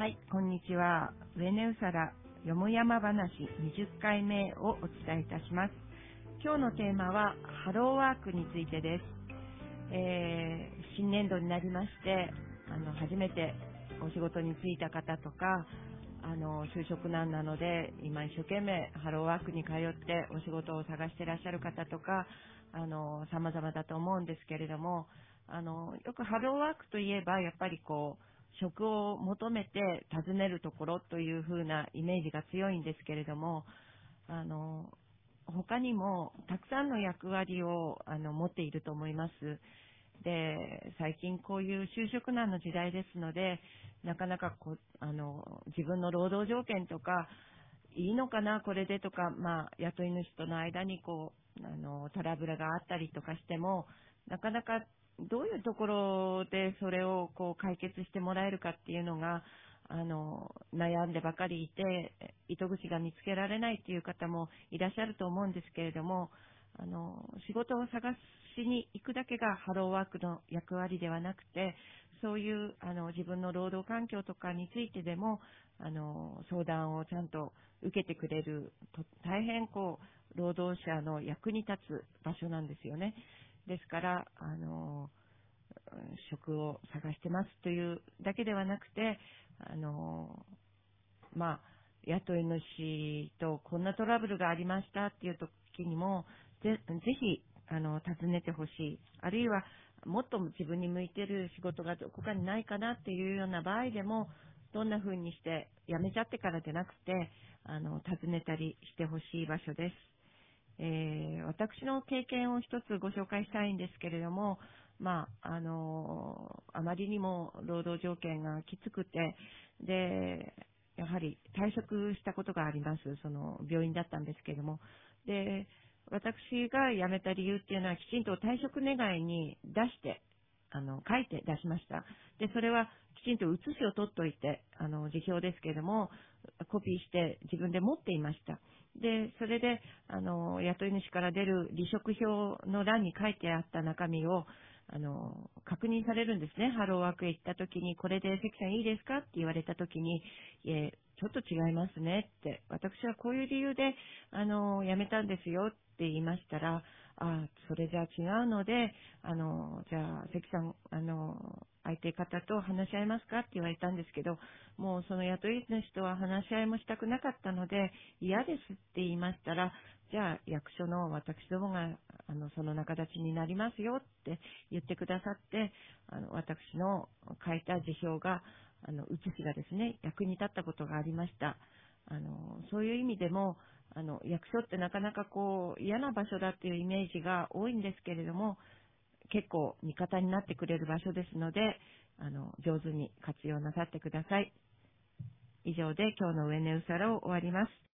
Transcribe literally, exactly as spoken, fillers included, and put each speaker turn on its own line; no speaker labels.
はい、こんにちは。ウエネウサラよもやま話にじゅっかいめをお伝えいたします。今日のテーマはハローワークについてです。えー、新年度になりまして、あの初めてお仕事に就いた方とか、あの就職難なので今一生懸命ハローワークに通ってお仕事を探していらっしゃる方とか、あの様々だと思うんですけれども、あのよくハローワークといえばやっぱりこう職を求めて訪ねるところという風なイメージが強いんですけれども、あの他にもたくさんの役割をあの持っていると思います。で、最近こういう就職難の時代ですので、なかなかこうあの自分の労働条件とかいいのかなこれでとか、まあ、雇い主との間にこうあのトラブルがあったりとかしても、なかなかどういうところでそれをこう解決してもらえるかっていうのがあの悩んでばかりいて、糸口が見つけられないという方もいらっしゃると思うんですけれども、あの仕事を探しに行くだけがハローワークの役割ではなくて、そういうあの自分の労働環境とかについてでもあの相談をちゃんと受けてくれると、大変こう労働者の役に立つ場所なんですよね。ですからあの職を探してますというだけではなくて、あのまあ、雇い主とこんなトラブルがありましたっていう時にも、ぜ、ぜひ、あの、尋ねてほしい。あるいは、もっと自分に向いている仕事がどこかにないかなっていうような場合でも、どんな風にして辞めちゃってからでなくて、あの、尋ねたりしてほしい場所です。えー私の経験を一つご紹介したいんですけれども、まあ、あの、あまりにも労働条件がきつくて、で、やはり退職したことがあります。その病院だったんですけれども。で、私が辞めた理由っていうのはきちんと退職願に出して、あの、書いて出しました。で、それはきちんと写しを取っておいて、あの、辞表ですけれども、コピーして自分で持っていました。で、それで、あの、雇い主から出る離職票の欄に書いてあった中身を、あの、確認されるんですね。ハローワークへ行った時に、これで関さんいいですかって言われた時に、いえ、ちょっと違いますねって、私はこういう理由で、あの、辞めたんですよって言いましたら、あ、それじゃあ違うので、あの、じゃあ、関さん、あの、相手方と話し合いますかって言われたんですけど、もうその雇い主とは話し合いもしたくなかったので、嫌ですって言いましたら、じゃあ役所の私どもがあのその仲立ちになりますよって言ってくださって、あの私の書いた辞表が、あの写しがですね、役に立ったことがありました。あのそういう意味でも、あの役所ってなかなかこう嫌な場所だっていうイメージが多いんですけれども、結構味方になってくれる場所ですので、あの上手に活用なさってください。以上で今日のウエネウサラを終わります。